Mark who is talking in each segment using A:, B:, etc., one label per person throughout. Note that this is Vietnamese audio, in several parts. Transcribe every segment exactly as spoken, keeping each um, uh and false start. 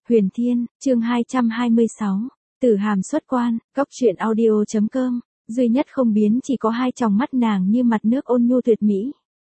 A: Huyền Thiên, chương hai trăm hai mươi sáu. Tử Hàm xuất quan, góc truyện audio chấm com, duy nhất không biến chỉ có hai tròng mắt nàng như mặt nước ôn nhu tuyệt mỹ.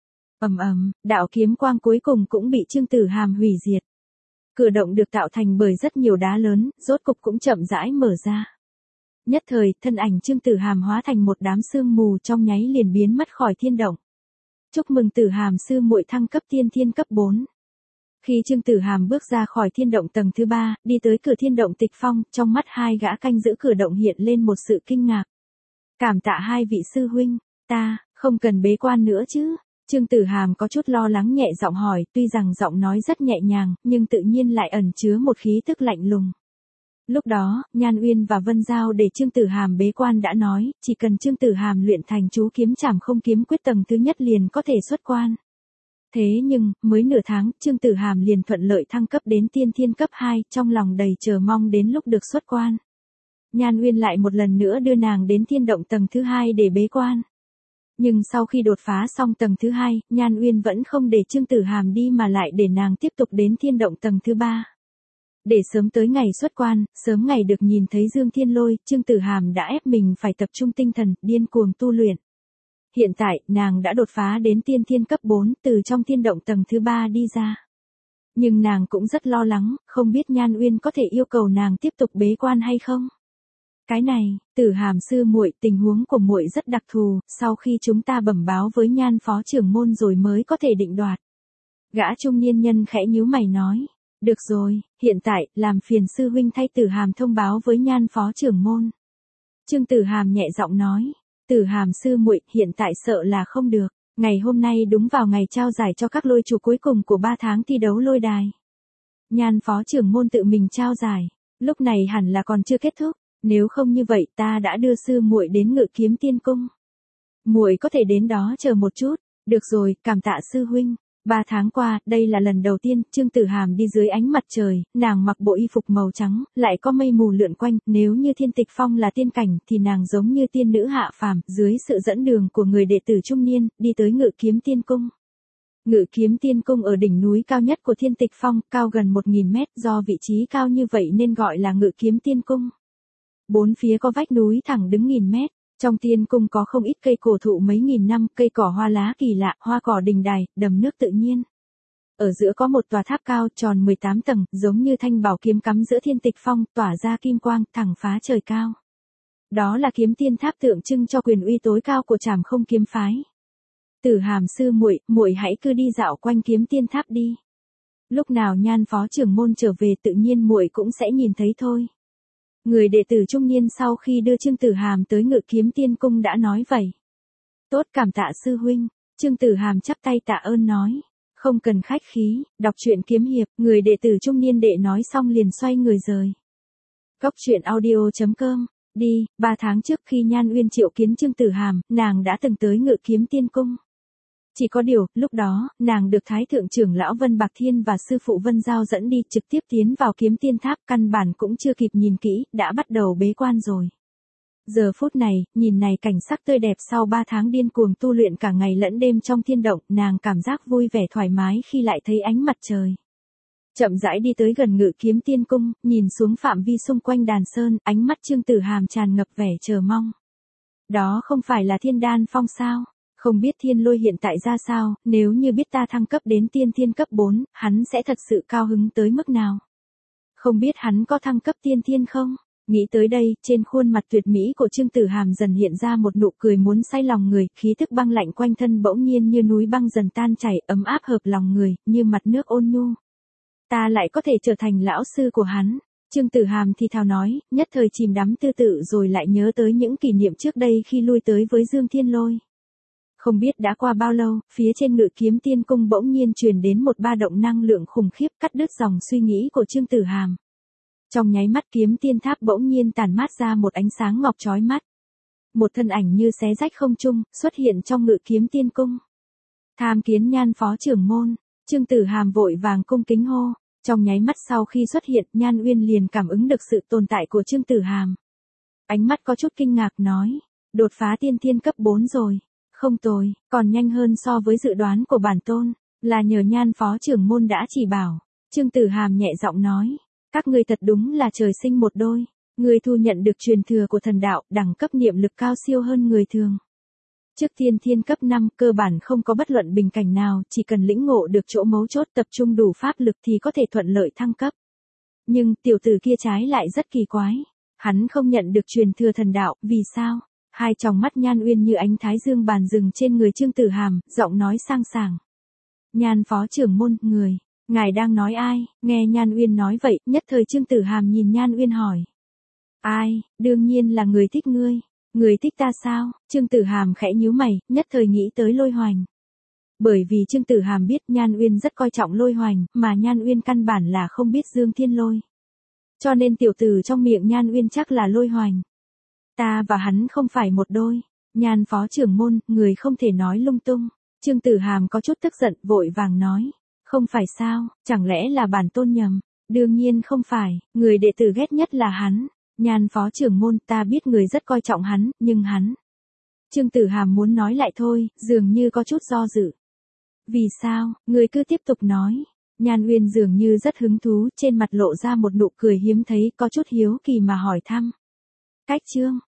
A: Ầm ầm, đạo kiếm quang cuối cùng cũng bị Trương Tử Hàm hủy diệt. Cửa động được tạo thành bởi rất nhiều đá lớn, rốt cục cũng chậm rãi mở ra. Nhất thời, thân ảnh Trương Tử Hàm hóa thành một đám sương mù trong nháy liền biến mất khỏi thiên động. Chúc mừng Tử Hàm sư muội thăng cấp tiên thiên cấp bốn. Khi Trương Tử Hàm bước ra khỏi thiên động tầng thứ ba, đi tới cửa thiên động Tịch Phong, trong mắt hai gã canh giữ cửa động hiện lên một sự kinh ngạc. Cảm tạ hai vị sư huynh, ta, không cần bế quan nữa chứ? Trương Tử Hàm có chút lo lắng nhẹ giọng hỏi, tuy rằng giọng nói rất nhẹ nhàng, nhưng tự nhiên lại ẩn chứa một khí tức lạnh lùng. Lúc đó, Nhan Uyên và Vân Giao để Trương Tử Hàm bế quan đã nói, chỉ cần Trương Tử Hàm luyện thành chú kiếm trảm không kiếm quyết tầng thứ nhất liền có thể xuất quan. Thế nhưng, mới nửa tháng, Trương Tử Hàm liền thuận lợi thăng cấp đến tiên thiên cấp hai, trong lòng đầy chờ mong đến lúc được xuất quan. Nhan Uyên lại một lần nữa đưa nàng đến thiên động tầng thứ hai để bế quan. Nhưng sau khi đột phá xong tầng thứ hai, Nhan Uyên vẫn không để Trương Tử Hàm đi mà lại để nàng tiếp tục đến thiên động tầng thứ ba. Để sớm tới ngày xuất quan, sớm ngày được nhìn thấy Dương Thiên Lôi, Trương Tử Hàm đã ép mình phải tập trung tinh thần, điên cuồng tu luyện. Hiện tại, nàng đã đột phá đến tiên thiên cấp bốn, từ trong thiên động tầng thứ ba đi ra. Nhưng nàng cũng rất lo lắng, không biết Nhan Uyên có thể yêu cầu nàng tiếp tục bế quan hay không. Cái này, Tử Hàm sư muội, tình huống của muội rất đặc thù, sau khi chúng ta bẩm báo với Nhan phó trưởng môn rồi mới có thể định đoạt. Gã trung niên nhân khẽ nhíu mày nói. Được rồi, hiện tại, làm phiền sư huynh thay Tử Hàm thông báo với Nhan phó trưởng môn. Trương Tử Hàm nhẹ giọng nói. Tử Hàm sư muội, hiện tại sợ là không được. Ngày hôm nay đúng vào ngày trao giải cho các lôi chủ cuối cùng của ba tháng thi đấu lôi đài. Nhan phó trưởng môn tự mình trao giải. Lúc này hẳn là còn chưa kết thúc. Nếu không như vậy ta đã đưa sư muội đến Ngự Kiếm Tiên Cung. Muội có thể đến đó chờ một chút. Được rồi, cảm tạ sư huynh. Ba tháng qua, đây là lần đầu tiên, Trương Tử Hàm đi dưới ánh mặt trời, nàng mặc bộ y phục màu trắng, lại có mây mù lượn quanh, nếu như Thiên Tịch Phong là tiên cảnh, thì nàng giống như tiên nữ hạ phàm, dưới sự dẫn đường của người đệ tử trung niên, đi tới Ngự Kiếm Tiên Cung. Ngự Kiếm Tiên Cung ở đỉnh núi cao nhất của Thiên Tịch Phong, cao gần một nghìn mét, do vị trí cao như vậy nên gọi là Ngự Kiếm Tiên Cung. Bốn phía có vách núi thẳng đứng nghìn mét. Trong tiên cung có không ít cây cổ thụ mấy nghìn năm, cây cỏ hoa lá kỳ lạ, hoa cỏ đình đài, đầm nước tự nhiên. Ở giữa có một tòa tháp cao tròn mười tám tầng, giống như thanh bảo kiếm cắm giữa Thiên Tịch Phong, tỏa ra kim quang, thẳng phá trời cao. Đó là kiếm tiên tháp tượng trưng cho quyền uy tối cao của Trảm Không kiếm phái. Tử Hàm sư muội, muội hãy cứ đi dạo quanh kiếm tiên tháp đi. Lúc nào Nhan phó trưởng môn trở về tự nhiên muội cũng sẽ nhìn thấy thôi. Người đệ tử trung niên sau khi đưa Trương Tử Hàm tới Ngự Kiếm Tiên Cung đã nói vậy. Tốt, cảm tạ sư huynh. Trương Tử Hàm chắp tay tạ ơn nói. Không cần khách khí, đọc truyện kiếm hiệp, người đệ tử trung niên đệ nói xong liền xoay người rời. Góc truyện audio chấm com, đi, ba tháng trước khi Nhan Uyên triệu kiến Trương Tử Hàm, nàng đã từng tới Ngự Kiếm Tiên Cung. Chỉ có điều, lúc đó, nàng được Thái Thượng trưởng lão Vân Bạc Thiên và sư phụ Vân Giao dẫn đi trực tiếp tiến vào kiếm tiên tháp, căn bản cũng chưa kịp nhìn kỹ, đã bắt đầu bế quan rồi. Giờ phút này, nhìn này cảnh sắc tươi đẹp sau ba tháng điên cuồng tu luyện cả ngày lẫn đêm trong thiên động, nàng cảm giác vui vẻ thoải mái khi lại thấy ánh mặt trời. Chậm rãi đi tới gần Ngự Kiếm Tiên Cung, nhìn xuống phạm vi xung quanh đàn sơn, ánh mắt Trương Tử Hàm tràn ngập vẻ chờ mong. Đó không phải là Thiên Đan Phong sao? Không biết Thiên Lôi hiện tại ra sao, nếu như biết ta thăng cấp đến tiên thiên cấp bốn, hắn sẽ thật sự cao hứng tới mức nào? Không biết hắn có thăng cấp tiên thiên không? Nghĩ tới đây, trên khuôn mặt tuyệt mỹ của Trương Tử Hàm dần hiện ra một nụ cười muốn say lòng người, khí thức băng lạnh quanh thân bỗng nhiên như núi băng dần tan chảy, ấm áp hợp lòng người, như mặt nước ôn nhu. Ta lại có thể trở thành lão sư của hắn. Trương Tử Hàm thì thào nói, nhất thời chìm đắm tư tự rồi lại nhớ tới những kỷ niệm trước đây khi lui tới với Dương Thiên Lôi. Không biết đã qua bao lâu, phía trên Ngự Kiếm Tiên Cung bỗng nhiên truyền đến một ba động năng lượng khủng khiếp cắt đứt dòng suy nghĩ của Trương Tử Hàm. Trong nháy mắt kiếm tiên tháp bỗng nhiên tản mát ra một ánh sáng ngọc chói mắt. Một thân ảnh như xé rách không trung, xuất hiện trong Ngự Kiếm Tiên Cung. Tham kiến Nhan phó trưởng môn, Trương Tử Hàm vội vàng cung kính hô. Trong nháy mắt sau khi xuất hiện, Nhan Uyên liền cảm ứng được sự tồn tại của Trương Tử Hàm. Ánh mắt có chút kinh ngạc nói, đột phá tiên thiên cấp bốn rồi. Không tồi, còn nhanh hơn so với dự đoán của bản tôn, là nhờ Nhan phó trưởng môn đã chỉ bảo. Trương Tử Hàm nhẹ giọng nói, Các ngươi thật đúng là trời sinh một đôi. Ngươi thu nhận được truyền thừa của thần đạo, đẳng cấp niệm lực cao siêu hơn người thường. Trước tiên thiên cấp năm, cơ bản không có bất luận bình cảnh nào, chỉ cần lĩnh ngộ được chỗ mấu chốt tập trung đủ pháp lực thì có thể thuận lợi thăng cấp. Nhưng tiểu tử kia trái lại rất kỳ quái. Hắn không nhận được truyền thừa thần đạo, vì sao? Hai tròng mắt Nhan Uyên như ánh thái dương bàn rừng trên người Trương Tử Hàm, giọng nói sang sảng. Nhan phó trưởng môn, người, ngài đang nói ai? Nghe Nhan Uyên nói vậy, nhất thời Trương Tử Hàm nhìn Nhan Uyên hỏi. Ai, đương nhiên là người thích ngươi. Người thích ta sao? Trương Tử Hàm khẽ nhíu mày, nhất thời nghĩ tới Lôi Hoành. Bởi vì Trương Tử Hàm biết Nhan Uyên rất coi trọng Lôi Hoành, mà Nhan Uyên căn bản là không biết Dương Thiên Lôi. Cho nên tiểu tử trong miệng Nhan Uyên chắc là Lôi Hoành. Ta và hắn không phải một đôi. Nhan phó trưởng môn, người không thể nói lung tung. Trương Tử Hàm có chút tức giận, vội vàng nói. Không phải sao, chẳng lẽ là bản tôn nhầm? Đương nhiên không phải, người đệ tử ghét nhất là hắn. Nhan phó trưởng môn, ta biết người rất coi trọng hắn, nhưng hắn. Trương Tử Hàm muốn nói lại thôi, dường như có chút do dự. Vì sao, người cứ tiếp tục nói. Nhan Uyên dường như rất hứng thú, trên mặt lộ ra một nụ cười hiếm thấy, có chút hiếu kỳ mà hỏi thăm. Cách chương,